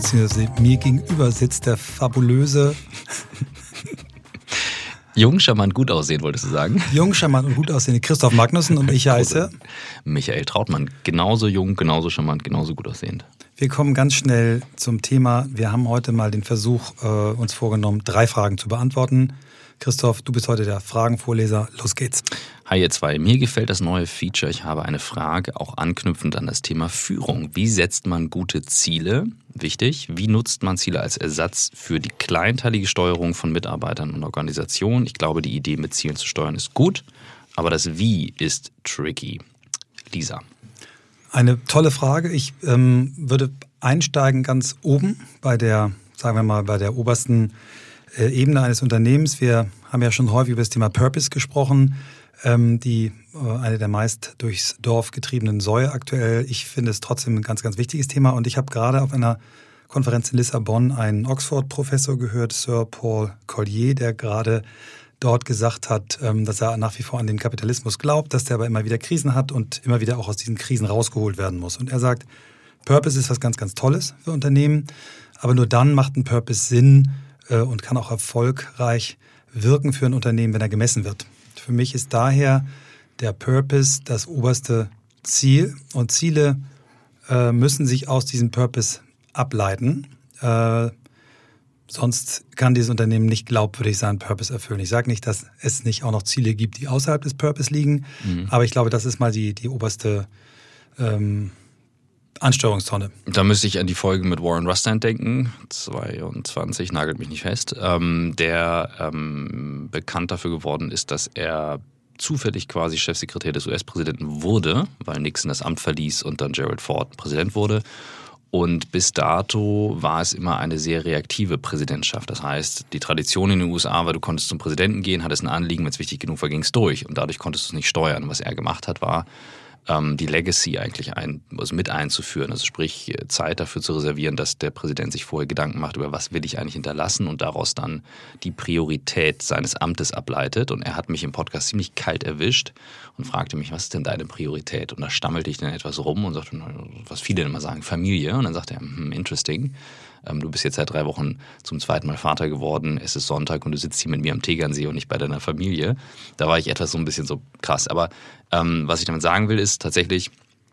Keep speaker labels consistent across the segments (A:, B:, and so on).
A: beziehungsweise mir gegenüber sitzt der fabulöse...
B: Jung, charmant, gut aussehen, wolltest du sagen?
A: Jung, charmant und gut aussehende Christoph Magnussen und ich heiße...
B: Michael Trautmann. Genauso jung, genauso charmant, genauso gut aussehend.
A: Wir kommen ganz schnell zum Thema. Wir haben heute mal den Versuch uns vorgenommen, 3 Fragen zu beantworten. Christoph, du bist heute der Fragenvorleser. Los geht's.
B: Hi ihr zwei, mir gefällt das neue Feature. Ich habe eine Frage, auch anknüpfend an das Thema Führung. Wie setzt man gute Ziele? Wichtig. Wie nutzt man Ziele als Ersatz für die kleinteilige Steuerung von Mitarbeitern und Organisationen? Ich glaube, die Idee, mit Zielen zu steuern, ist gut, aber das Wie ist tricky. Lisa.
A: Eine tolle Frage. Ich würde einsteigen ganz oben bei der, sagen wir mal, bei der obersten Ebene eines Unternehmens. Wir haben ja schon häufig über das Thema Purpose gesprochen, eine der meist durchs Dorf getriebenen Säue aktuell. Ich finde es trotzdem ein ganz, ganz wichtiges Thema und ich habe gerade auf einer Konferenz in Lissabon einen Oxford-Professor gehört, Sir Paul Collier, der gerade dort gesagt hat, dass er nach wie vor an den Kapitalismus glaubt, dass der aber immer wieder Krisen hat und immer wieder auch aus diesen Krisen rausgeholt werden muss. Und er sagt, Purpose ist was ganz, ganz Tolles für Unternehmen, aber nur dann macht ein Purpose Sinn und kann auch erfolgreich wirken für ein Unternehmen, wenn er gemessen wird. Für mich ist daher der Purpose das oberste Ziel und Ziele müssen sich aus diesem Purpose ableiten. Sonst kann dieses Unternehmen nicht glaubwürdig seinen Purpose erfüllen. Ich sage nicht, dass es nicht auch noch Ziele gibt, die außerhalb des Purpose liegen, aber ich glaube, das ist mal die oberste Ansteuerungstonne.
B: Da müsste ich an die Folge mit Warren Rustand denken, 22, nagelt mich nicht fest, der bekannt dafür geworden ist, dass er zufällig quasi Chefsekretär des US-Präsidenten wurde, weil Nixon das Amt verließ und dann Gerald Ford Präsident wurde. Und bis dato war es immer eine sehr reaktive Präsidentschaft. Das heißt, die Tradition in den USA war, du konntest zum Präsidenten gehen, hattest ein Anliegen, wenn es wichtig genug war, ging es durch. Und dadurch konntest du es nicht steuern. Was er gemacht hat, war, die Legacy eigentlich mit einzuführen. Also sprich, Zeit dafür zu reservieren, dass der Präsident sich vorher Gedanken macht, über was will ich eigentlich hinterlassen und daraus dann die Priorität seines Amtes ableitet. Und er hat mich im Podcast ziemlich kalt erwischt und fragte mich, was ist denn deine Priorität? Und da stammelte ich dann etwas rum und sagte, was viele immer sagen, Familie. Und dann sagte er, interesting. Du bist jetzt seit 3 Wochen zum 2. Mal Vater geworden, es ist Sonntag und du sitzt hier mit mir am Tegernsee und nicht bei deiner Familie. Da war ich etwas so ein bisschen so krass. Aber was ich damit sagen will, ist tatsächlich,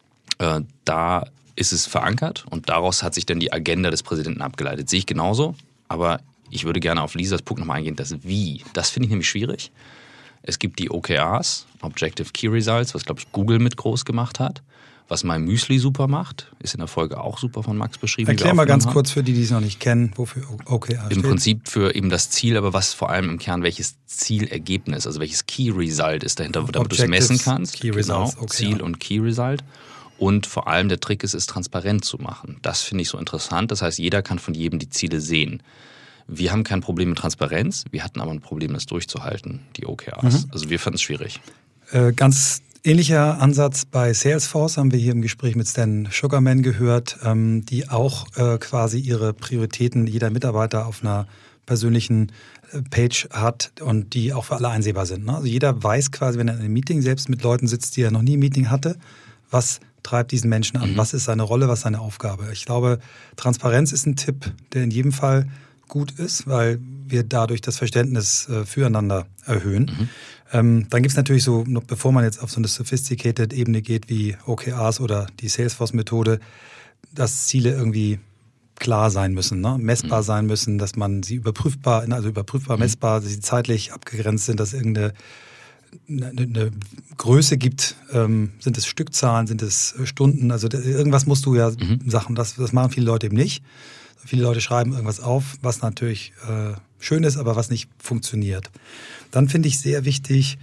B: da ist es verankert und daraus hat sich dann die Agenda des Präsidenten abgeleitet. Sehe ich genauso, aber ich würde gerne auf Lisas Punkt nochmal eingehen, das Wie. Das finde ich nämlich schwierig. Es gibt die OKRs, Objective Key Results, was glaube ich Google mit groß gemacht hat. Was mein Müsli super macht, ist in der Folge auch super von Max beschrieben.
A: Erklär mal ganz kurz für die es noch nicht kennen, wofür OKR steht.
B: Im Prinzip für eben das Ziel, aber was vor allem im Kern, welches Zielergebnis, also welches Key Result ist dahinter, damit du es messen kannst.
A: Key Results,
B: genau, Ziel und Key Result. Und vor allem der Trick ist, es transparent zu machen. Das finde ich so interessant. Das heißt, jeder kann von jedem die Ziele sehen. Wir haben kein Problem mit Transparenz, wir hatten aber ein Problem, das durchzuhalten, die OKRs. Also wir fanden es schwierig.
A: Ganz ähnlicher Ansatz bei Salesforce haben wir hier im Gespräch mit Stan Sugarman gehört, die auch quasi ihre Prioritäten jeder Mitarbeiter auf einer persönlichen Page hat und die auch für alle einsehbar sind. Ne? Also jeder weiß quasi, wenn er in einem Meeting selbst mit Leuten sitzt, die er noch nie ein Meeting hatte, was treibt diesen Menschen an, was ist seine Rolle, was ist seine Aufgabe. Ich glaube, Transparenz ist ein Tipp, der in jedem Fall gut ist, weil wir dadurch das Verständnis füreinander erhöhen. Dann gibt es natürlich so, noch bevor man jetzt auf so eine sophisticated Ebene geht wie OKRs oder die Salesforce-Methode, dass Ziele irgendwie klar sein müssen, ne? Messbar sein müssen, dass man sie überprüfbar, messbar, dass sie zeitlich abgegrenzt sind, dass irgendeine eine Größe gibt. Sind es Stückzahlen, sind es Stunden? Also irgendwas musst du ja Sachen, das machen viele Leute eben nicht. Viele Leute schreiben irgendwas auf, was natürlich schön ist, aber was nicht funktioniert. Dann finde ich sehr wichtig,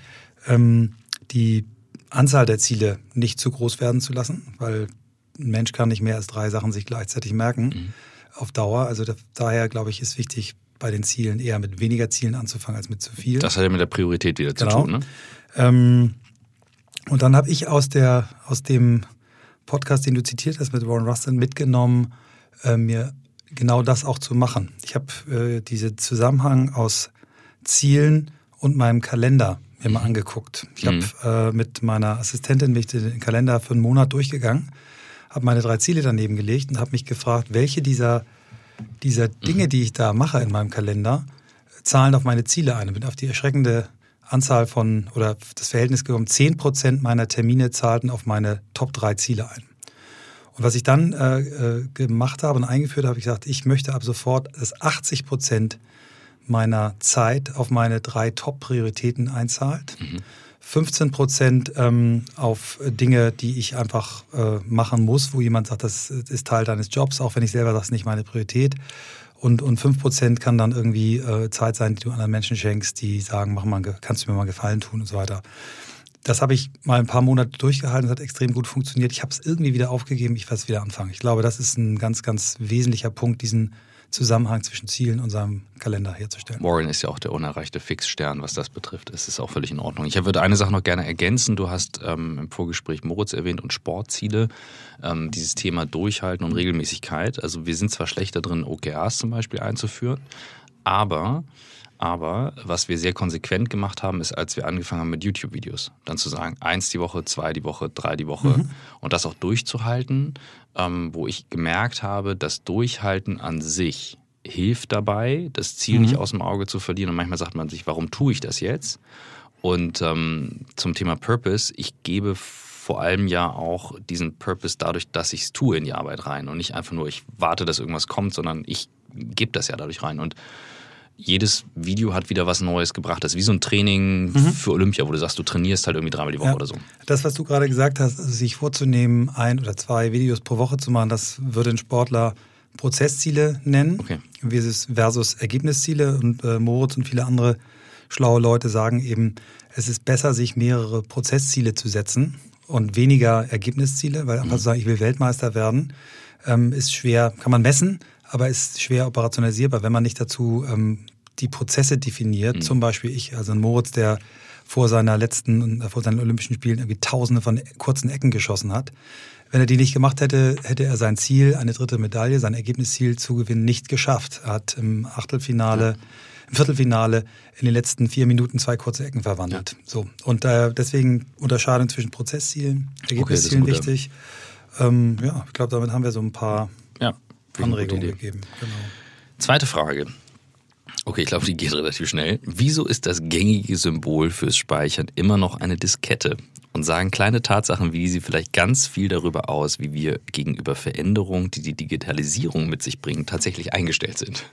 A: die Anzahl der Ziele nicht zu groß werden zu lassen, weil ein Mensch kann nicht mehr als 3 Sachen sich gleichzeitig merken auf Dauer. Also daher, glaube ich, ist wichtig, bei den Zielen eher mit weniger Zielen anzufangen als mit zu viel.
B: Das hat ja mit der Priorität wieder zu tun, ne?
A: Und dann habe ich aus dem Podcast, den du zitiert hast mit Warren Rustand, mitgenommen, mir genau das auch zu machen. Ich habe diesen Zusammenhang aus Zielen und meinem Kalender mir mal angeguckt. Ich habe mit meiner Assistentin den Kalender für einen Monat durchgegangen, habe meine 3 Ziele daneben gelegt und habe mich gefragt, welche dieser dieser Dinge, die ich da mache in meinem Kalender, zahlen auf meine Ziele ein. Ich bin auf die erschreckende Anzahl von, oder das Verhältnis gekommen, 10% meiner Termine zahlten auf meine Top 3 Ziele ein. Und was ich dann gemacht habe und eingeführt habe, ich gesagt, ich möchte ab sofort, dass 80% meiner Zeit auf meine 3 Top-Prioritäten einzahlt. 15% auf Dinge, die ich einfach machen muss, wo jemand sagt, das ist Teil deines Jobs, auch wenn ich selber sage, das ist nicht meine Priorität. Und 5% kann dann irgendwie Zeit sein, die du anderen Menschen schenkst, die sagen, kannst du mir mal Gefallen tun und so weiter. Das habe ich mal ein paar Monate durchgehalten, das hat extrem gut funktioniert. Ich habe es irgendwie wieder aufgegeben, ich werde es wieder anfangen. Ich glaube, das ist ein ganz, ganz wesentlicher Punkt, diesen Zusammenhang zwischen Zielen und seinem Kalender herzustellen.
B: Warren ist ja auch der unerreichte Fixstern, was das betrifft. Es ist auch völlig in Ordnung. Ich würde eine Sache noch gerne ergänzen. Du hast im Vorgespräch Moritz erwähnt und Sportziele. Dieses Thema Durchhalten und Regelmäßigkeit. Also wir sind zwar schlechter drin, OKRs zum Beispiel einzuführen, aber was wir sehr konsequent gemacht haben, ist, als wir angefangen haben mit YouTube-Videos, dann zu sagen, 1 die Woche, 2 die Woche, 3 die Woche und das auch durchzuhalten, wo ich gemerkt habe, das Durchhalten an sich hilft dabei, das Ziel nicht aus dem Auge zu verlieren. Und manchmal sagt man sich, warum tue ich das jetzt? Und zum Thema Purpose, ich gebe vor allem ja auch diesen Purpose dadurch, dass ich es tue in die Arbeit rein und nicht einfach nur, ich warte, dass irgendwas kommt, sondern ich gebe das ja dadurch rein. Und jedes Video hat wieder was Neues gebracht. Das ist wie so ein Training für Olympia, wo du sagst, du trainierst halt irgendwie 3-mal die Woche oder so.
A: Das, was du gerade gesagt hast, also sich vorzunehmen, 1 oder 2 Videos pro Woche zu machen, das würde ein Sportler Prozessziele nennen, versus Ergebnisziele. Und Moritz und viele andere schlaue Leute sagen eben, es ist besser, sich mehrere Prozessziele zu setzen und weniger Ergebnisziele, weil einfach zu sagen, ich will Weltmeister werden, ist schwer, kann man messen, aber ist schwer operationalisierbar, wenn man nicht dazu die Prozesse definiert. Zum Beispiel also ein Moritz, der vor seinen Olympischen Spielen irgendwie Tausende von kurzen Ecken geschossen hat. Wenn er die nicht gemacht hätte, hätte er sein Ziel, eine 3. Medaille, sein Ergebnisziel zu gewinnen, nicht geschafft. Er hat im Viertelfinale in den letzten 4 Minuten 2 kurze Ecken verwandelt. Ja. So. Und deswegen Unterscheidung zwischen Prozesszielen, Ergebniszielen wichtig. Ich glaube, damit haben wir so ein paar Anregungen gegeben. Genau.
B: Zweite Frage. Okay, ich glaube, die geht relativ schnell. Wieso ist das gängige Symbol fürs Speichern immer noch eine Diskette? Und sagen kleine Tatsachen wie diese vielleicht ganz viel darüber aus, wie wir gegenüber Veränderungen, die die Digitalisierung mit sich bringt, tatsächlich eingestellt sind?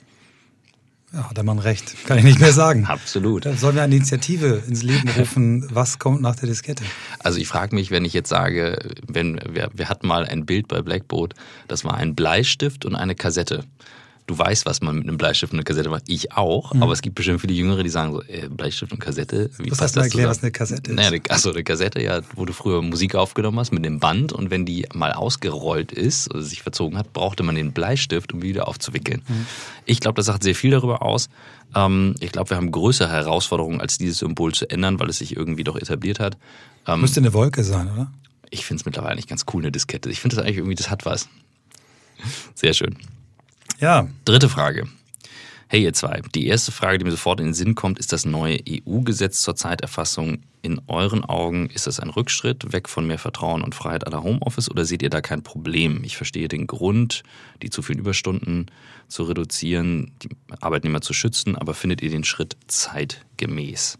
A: Ja, hat der Mann recht. Kann ich nicht mehr sagen.
B: Absolut.
A: Da sollen wir eine Initiative ins Leben rufen, was kommt nach der Diskette?
B: Also ich frage mich, wenn ich jetzt sage, wir hatten mal ein Bild bei Blackboard, das war ein Bleistift und eine Kassette. Du weißt, was man mit einem Bleistift und einer Kassette macht. Ich auch, aber es gibt bestimmt viele Jüngere, die sagen so, Bleistift und Kassette, wie passt das zusammen? Du musst mal erklären, was
A: eine Kassette ist.
B: Naja, eine Kassette, ja, wo du früher Musik aufgenommen hast mit dem Band und wenn die mal ausgerollt ist oder sich verzogen hat, brauchte man den Bleistift, um wieder aufzuwickeln. Ich glaube, das sagt sehr viel darüber aus. Ich glaube, wir haben größere Herausforderungen, als dieses Symbol zu ändern, weil es sich irgendwie doch etabliert hat.
A: Müsste eine Wolke sein, oder?
B: Ich finde es mittlerweile nicht ganz cool, eine Diskette. Ich finde das eigentlich irgendwie, das hat was. Sehr schön.
A: Ja.
B: Dritte Frage. Hey ihr zwei, die erste Frage, die mir sofort in den Sinn kommt, ist das neue EU-Gesetz zur Zeiterfassung in euren Augen, ist das ein Rückschritt, weg von mehr Vertrauen und Freiheit à la Homeoffice oder seht ihr da kein Problem? Ich verstehe den Grund, die zu vielen Überstunden zu reduzieren, die Arbeitnehmer zu schützen, aber findet ihr den Schritt zeitgemäß?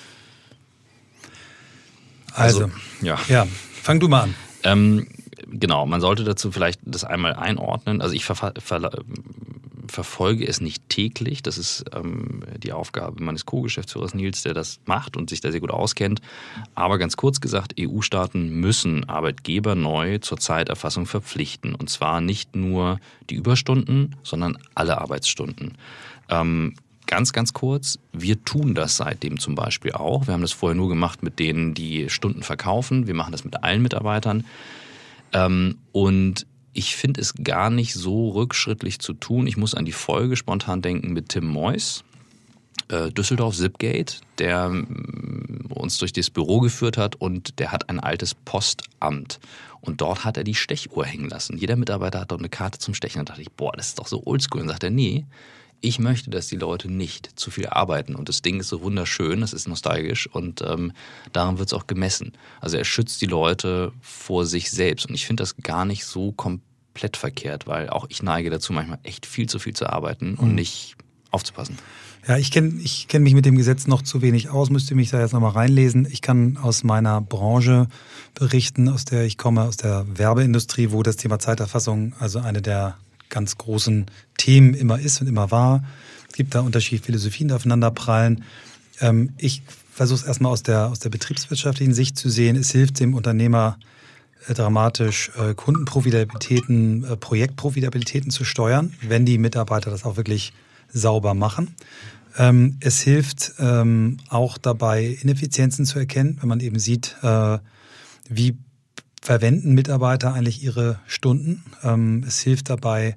A: Also ja, fang du mal
B: an. Genau, man sollte dazu vielleicht das einmal einordnen. Also ich verfolge es nicht täglich. Das ist die Aufgabe meines Co-Geschäftsführers Nils, der das macht und sich da sehr gut auskennt. Aber ganz kurz gesagt, EU-Staaten müssen Arbeitgeber neu zur Zeiterfassung verpflichten. Und zwar nicht nur die Überstunden, sondern alle Arbeitsstunden. Ganz, ganz kurz, wir tun das seitdem zum Beispiel auch. Wir haben das vorher nur gemacht mit denen, die Stunden verkaufen. Wir machen das mit allen Mitarbeitern. Und ich finde es gar nicht so rückschrittlich zu tun. Ich muss an die Folge spontan denken mit Tim Mois, Düsseldorf Zipgate, der uns durch das Büro geführt hat und der hat ein altes Postamt. Und dort hat er die Stechuhr hängen lassen. Jeder Mitarbeiter hat dort eine Karte zum Stechen. Und da dachte ich, das ist doch so oldschool. Und dann sagt er, nee, ich möchte, dass die Leute nicht zu viel arbeiten. Und das Ding ist so wunderschön, das ist nostalgisch und daran wird es auch gemessen. Also er schützt die Leute vor sich selbst. Und ich finde das gar nicht so komplex komplett verkehrt, weil auch ich neige dazu, manchmal echt viel zu arbeiten und nicht aufzupassen.
A: Ja, ich kenn mich mit dem Gesetz noch zu wenig aus, müsste mich da jetzt nochmal reinlesen. Ich kann aus meiner Branche berichten, aus der ich komme, aus der Werbeindustrie, wo das Thema Zeiterfassung also eine der ganz großen Themen immer ist und immer war. Es gibt da unterschiedliche Philosophien, die aufeinander prallen. Ich versuche es erstmal aus der betriebswirtschaftlichen Sicht zu sehen. Es hilft dem Unternehmer dramatisch, Kundenprofitabilitäten, Projektprofitabilitäten zu steuern, wenn die Mitarbeiter das auch wirklich sauber machen. Es hilft auch dabei, Ineffizienzen zu erkennen, wenn man eben sieht, wie verwenden Mitarbeiter eigentlich ihre Stunden. Es hilft dabei,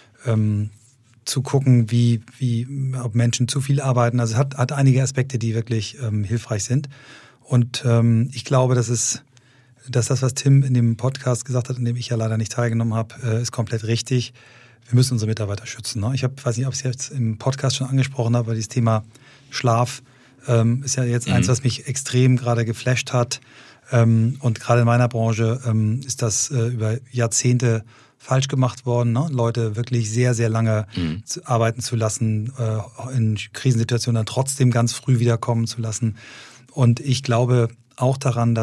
A: zu gucken, ob Menschen zu viel arbeiten. Also es hat einige Aspekte, die wirklich hilfreich sind. Und ich glaube, dass das, was Tim in dem Podcast gesagt hat, in dem ich ja leider nicht teilgenommen habe, ist komplett richtig. Wir müssen unsere Mitarbeiter schützen. Ne? Weiß nicht, ob ich es jetzt im Podcast schon angesprochen habe, aber dieses Thema Schlaf ist ja jetzt eins, was mich extrem gerade geflasht hat. Und gerade in meiner Branche ist das über Jahrzehnte falsch gemacht worden, ne? Leute wirklich sehr, sehr lange arbeiten zu lassen, in Krisensituationen dann trotzdem ganz früh wiederkommen zu lassen. Und ich glaube auch daran,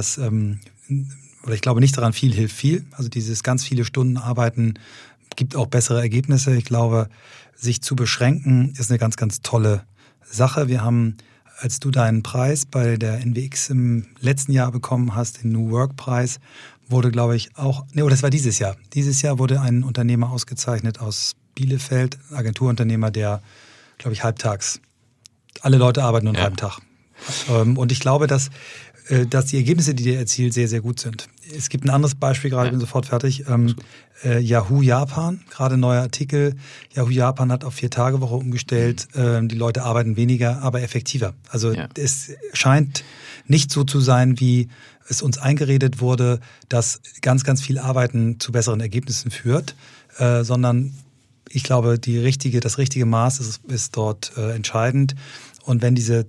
A: ich glaube nicht daran, viel hilft viel. Also dieses ganz viele Stunden Arbeiten gibt auch bessere Ergebnisse. Ich glaube, sich zu beschränken ist eine ganz, ganz tolle Sache. Wir haben, als du deinen Preis bei der NWX im letzten Jahr bekommen hast, den New Work Preis, wurde, glaube ich, das war dieses Jahr. Dieses Jahr wurde ein Unternehmer ausgezeichnet aus Bielefeld, Agenturunternehmer, der, glaube ich, halbtags. Alle Leute arbeiten nur einen halben Tag. Und ich glaube, dass die Ergebnisse, die der erzielt, sehr, sehr gut sind. Es gibt ein anderes Beispiel, gerade ich bin sofort fertig. Yahoo Japan, gerade neuer Artikel. Yahoo Japan hat auf 4-Tage-Woche umgestellt. Die Leute arbeiten weniger, aber effektiver. Also es scheint nicht so zu sein, wie es uns eingeredet wurde, dass ganz, ganz viel Arbeiten zu besseren Ergebnissen führt, sondern ich glaube, das richtige Maß ist dort entscheidend. Und wenn diese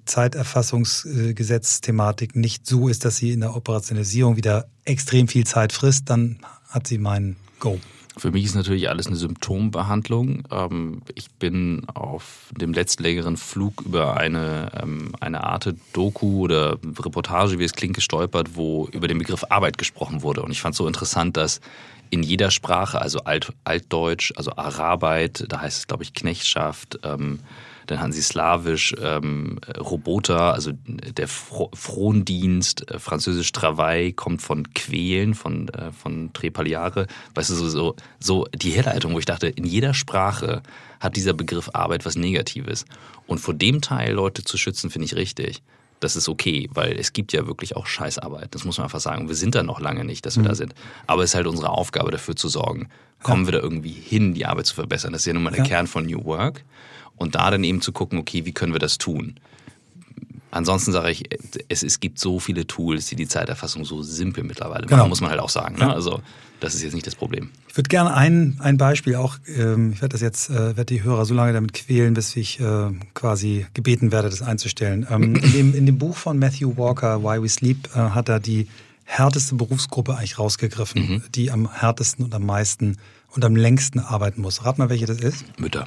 A: Zeiterfassungsgesetzthematik nicht so ist, dass sie in der Operationalisierung wieder extrem viel Zeit frisst, dann hat sie mein Go.
B: Für mich ist natürlich alles eine Symptombehandlung. Ich bin auf dem letzten längeren Flug über eine Art Doku oder Reportage, wie es klingt, gestolpert, wo über den Begriff Arbeit gesprochen wurde. Und ich fand es so interessant, dass in jeder Sprache, also Altdeutsch, also Arabeit, da heißt es, glaube ich, Knechtschaft, dann hatten sie Slawisch, Roboter, also der Frondienst, Französisch Travail kommt von Quälen, von Trepaliare. Weißt du, so die Herleitung, wo ich dachte, in jeder Sprache hat dieser Begriff Arbeit was Negatives. Und vor dem Teil Leute zu schützen, finde ich richtig. Das ist okay, weil es gibt ja wirklich auch Scheißarbeit. Das muss man einfach sagen. Wir sind da noch lange nicht, dass wir da sind. Aber es ist halt unsere Aufgabe, dafür zu sorgen. Kommen wir da irgendwie hin, die Arbeit zu verbessern? Das ist ja nun mal der Kern von New Work. Und da dann eben zu gucken, okay, wie können wir das tun? Ansonsten sage ich, es gibt so viele Tools, die Zeiterfassung so simpel mittlerweile machen, muss man halt auch sagen. Ne? Also das ist jetzt nicht das Problem. Ich
A: würde gerne ein Beispiel auch, ich werde die Hörer so lange damit quälen, bis ich quasi gebeten werde, das einzustellen. In dem Buch von Matthew Walker, Why We Sleep, hat er die härteste Berufsgruppe eigentlich rausgegriffen, die am härtesten und am meisten und am längsten arbeiten muss. Rat mal, welche das ist?
B: Mütter.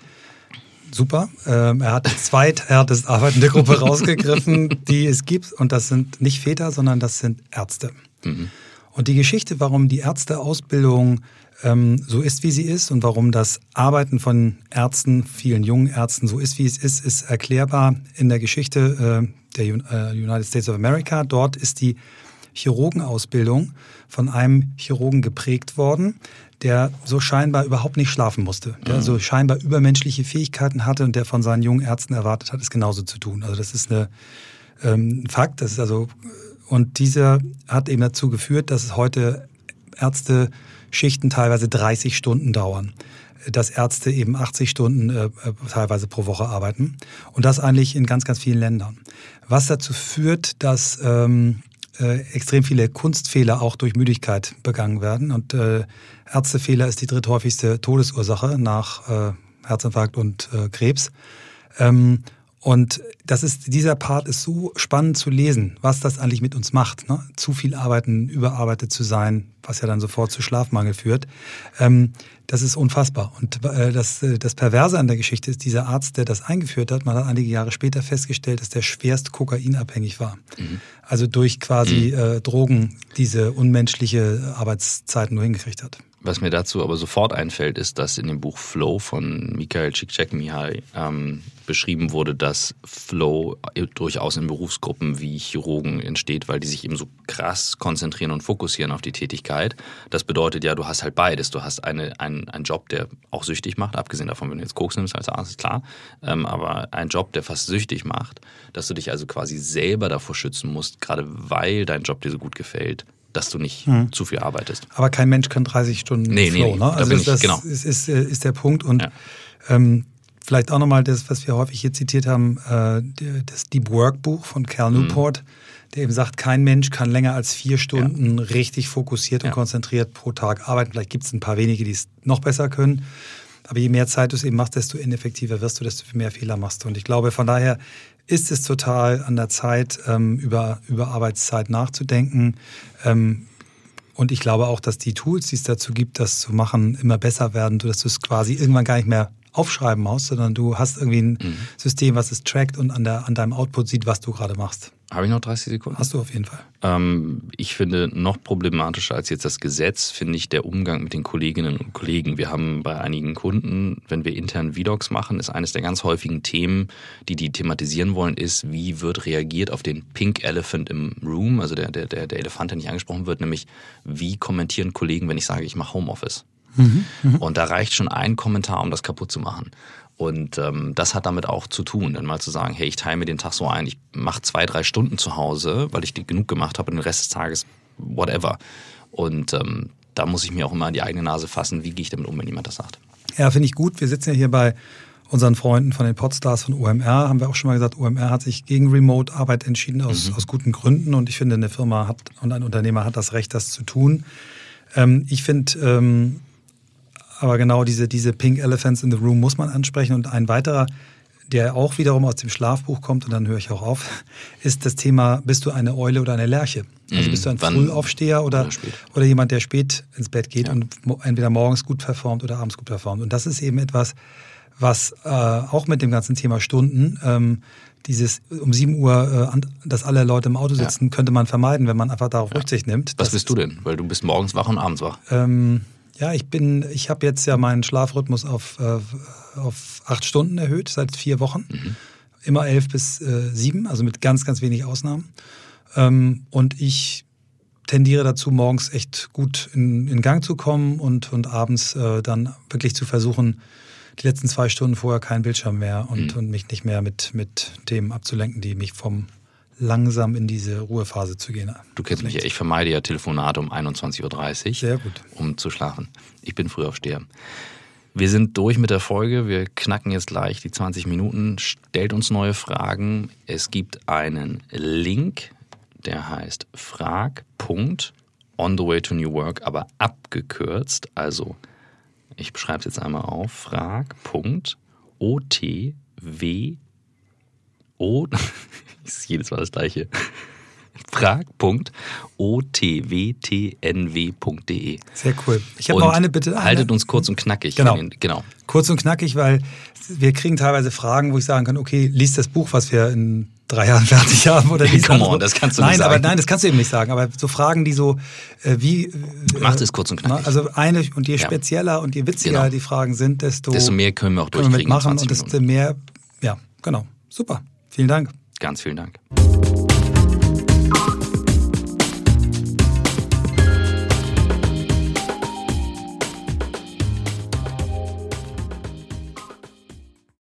A: Super. Er hat die zweithärtest arbeitende Gruppe rausgegriffen, die es gibt. Und das sind nicht Väter, sondern das sind Ärzte. Und die Geschichte, warum die Ärzteausbildung so ist, wie sie ist und warum das Arbeiten von Ärzten, vielen jungen Ärzten so ist, wie es ist erklärbar in der Geschichte der United States of America. Dort ist die Chirurgenausbildung von einem Chirurgen geprägt worden, der so scheinbar überhaupt nicht schlafen musste, der so scheinbar übermenschliche Fähigkeiten hatte und der von seinen jungen Ärzten erwartet hat, es genauso zu tun. Also das ist ein Fakt. Das ist und dieser hat eben dazu geführt, dass es heute Ärzte-Schichten teilweise 30 Stunden dauern, dass Ärzte eben 80 Stunden teilweise pro Woche arbeiten und das eigentlich in ganz, ganz vielen Ländern. Was dazu führt, dass extrem viele Kunstfehler auch durch Müdigkeit begangen werden. Und Ärztefehler ist die dritthäufigste Todesursache nach Herzinfarkt und Krebs. Und dieser Part ist so spannend zu lesen, was das eigentlich mit uns macht. Ne? Zu viel arbeiten, überarbeitet zu sein, was ja dann sofort zu Schlafmangel führt. Das ist unfassbar. Und das Perverse an der Geschichte ist, dieser Arzt, der das eingeführt hat, man hat einige Jahre später festgestellt, dass der schwerst kokainabhängig war. Mhm. Also durch quasi Drogen diese unmenschliche Arbeitszeiten nur hingekriegt hat.
B: Was mir dazu aber sofort einfällt, ist, dass in dem Buch Flow von Mikhail Csikszentmihalyi beschrieben wurde, dass Flow durchaus in Berufsgruppen wie Chirurgen entsteht, weil die sich eben so krass konzentrieren und fokussieren auf die Tätigkeit. Das bedeutet ja, du hast halt beides. Du hast einen Job, der auch süchtig macht, abgesehen davon, wenn du jetzt Koks nimmst als Arzt, ist klar, aber ein Job, der fast süchtig macht, dass du dich also quasi selber davor schützen musst, gerade weil dein Job dir so gut gefällt, dass du nicht zu viel arbeitest.
A: Aber kein Mensch kann 30 Stunden Flow, ne? Also das ist der Punkt. Und vielleicht auch nochmal das, was wir häufig hier zitiert haben, das Deep Work Buch von Cal Newport, der eben sagt, kein Mensch kann länger als 4 Stunden richtig fokussiert und konzentriert pro Tag arbeiten. Vielleicht gibt es ein paar wenige, die es noch besser können. Aber je mehr Zeit du es eben machst, desto ineffektiver wirst du, desto mehr Fehler machst du. Und ich glaube, von daher ist es total an der Zeit, über Arbeitszeit nachzudenken. Und ich glaube auch, dass die Tools, die es dazu gibt, das zu machen, immer besser werden, sodass du es quasi irgendwann gar nicht mehr aufschreiben musst, sondern du hast irgendwie ein System, was es trackt und an deinem Output sieht, was du gerade machst.
B: Habe ich noch 30 Sekunden?
A: Hast du auf jeden Fall.
B: Ich finde, noch problematischer als jetzt das Gesetz, finde ich der Umgang mit den Kolleginnen und Kollegen. Wir haben bei einigen Kunden, wenn wir intern VDocs machen, ist eines der ganz häufigen Themen, die thematisieren wollen, ist, wie wird reagiert auf den Pink Elephant im Room, also der Elefant, der nicht angesprochen wird, nämlich wie kommentieren Kollegen, wenn ich sage, ich mache Homeoffice. Und da reicht schon ein Kommentar, um das kaputt zu machen. Und das hat damit auch zu tun, dann mal zu sagen, hey, ich teile mir den Tag so ein, ich mache 2-3 Stunden zu Hause, weil ich genug gemacht habe und den Rest des Tages whatever. Und da muss ich mir auch immer an die eigene Nase fassen, wie gehe ich damit um, wenn jemand das sagt.
A: Ja, finde ich gut. Wir sitzen ja hier bei unseren Freunden von den Podstars von OMR, haben wir auch schon mal gesagt, OMR hat sich gegen Remote-Arbeit entschieden aus guten Gründen. Und ich finde, eine Firma hat und ein Unternehmer hat das Recht, das zu tun. Ich finde... aber genau diese Pink Elephants in the Room muss man ansprechen. Und ein weiterer, der auch wiederum aus dem Schlafbuch kommt, und dann höre ich auch auf, ist das Thema, bist du eine Eule oder eine Lerche? Also bist du ein Frühaufsteher oder jemand, der spät ins Bett geht und entweder morgens gut performt oder abends gut performt. Und das ist eben etwas, was auch mit dem ganzen Thema Stunden, dieses um 7 Uhr, dass alle Leute im Auto sitzen, könnte man vermeiden, wenn man einfach darauf Rücksicht nimmt.
B: Was bist du denn? Weil du bist morgens wach und abends wach.
A: Ja, ich habe jetzt ja meinen Schlafrhythmus auf 8 Stunden erhöht, seit 4 Wochen. Immer 11 bis 7, also mit ganz, ganz wenig Ausnahmen. Und ich tendiere dazu, morgens echt gut in Gang zu kommen und abends dann wirklich zu versuchen, die letzten 2 Stunden vorher kein Bildschirm mehr und mich nicht mehr mit Themen abzulenken, die mich langsam in diese Ruhephase zu gehen.
B: Du kennst mich ja, ich vermeide ja Telefonate um 21.30 Uhr,
A: sehr gut,
B: um zu schlafen. Ich bin Frühaufsteher. Wir sind durch mit der Folge, wir knacken jetzt gleich die 20 Minuten. Stellt uns neue Fragen. Es gibt einen Link, der heißt frag.onthewaytonewwork, aber abgekürzt. Also, ich schreibe es jetzt einmal auf, frag.otw ist jedes Mal das Gleiche. frag.otwtnw.de.
A: Sehr cool. Ich habe noch eine Bitte.
B: Haltet uns kurz und knackig.
A: Genau. Kurz und knackig, weil wir kriegen teilweise Fragen, wo ich sagen kann, okay, lies das Buch, was wir in 3 Jahren fertig haben. Oder
B: Come on, das kannst du nicht sagen.
A: Nein, das kannst du eben nicht sagen. Aber so Fragen, die so wie...
B: Macht es kurz und knackig.
A: Also und je spezieller und je witziger die Fragen sind, desto
B: mehr können wir auch durchkriegen.
A: Und desto mehr, ja, genau. Super. Vielen Dank.
B: Ganz vielen Dank.